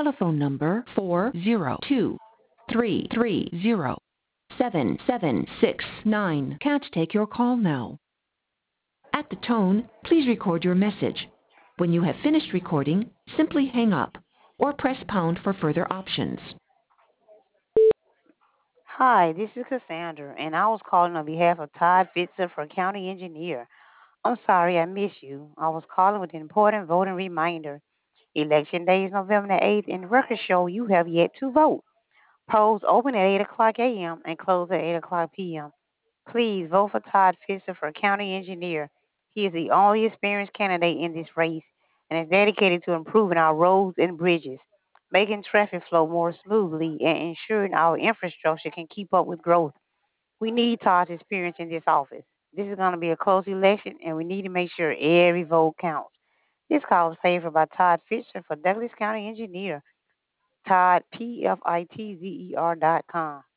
telephone number 402-330-7769. Can't take your call now. At the tone, please record your message. When you have finished recording, simply hang up or press pound for further options. Hi, this is Cassandra, and I was calling on behalf of Todd Fitzer for County Engineer. I'm sorry I missed you. I was calling with an important voting reminder. Election day is November the 8th, and the records show you have yet to vote. Polls open at 8 o'clock a.m. and close at 8 o'clock p.m. Please vote for Todd Fitzer for County Engineer. He is the only experienced candidate in this race and is dedicated to improving our roads and bridges, making traffic flow more smoothly, and ensuring our infrastructure can keep up with growth. We need Todd's experience in this office. This is going to be a close election, and we need to make sure every vote counts. This call is paid for by Todd Fisher for Douglas County Engineer. Todd, PFITZER.com.